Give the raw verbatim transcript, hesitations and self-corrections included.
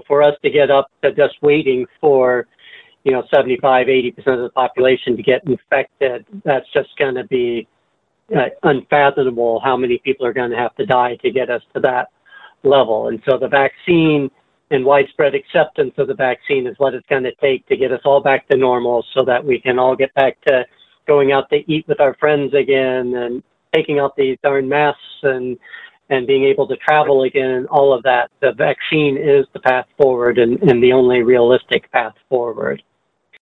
for us to get up to just waiting for, you know, seventy-five, eighty percent of the population to get infected, that's just going to be uh, unfathomable how many people are going to have to die to get us to that level. And so the vaccine and widespread acceptance of the vaccine is what it's going to take to get us all back to normal so that we can all get back to going out to eat with our friends again and taking out these darn masks and and being able to travel again and all of that. The vaccine is the path forward and, and the only realistic path forward.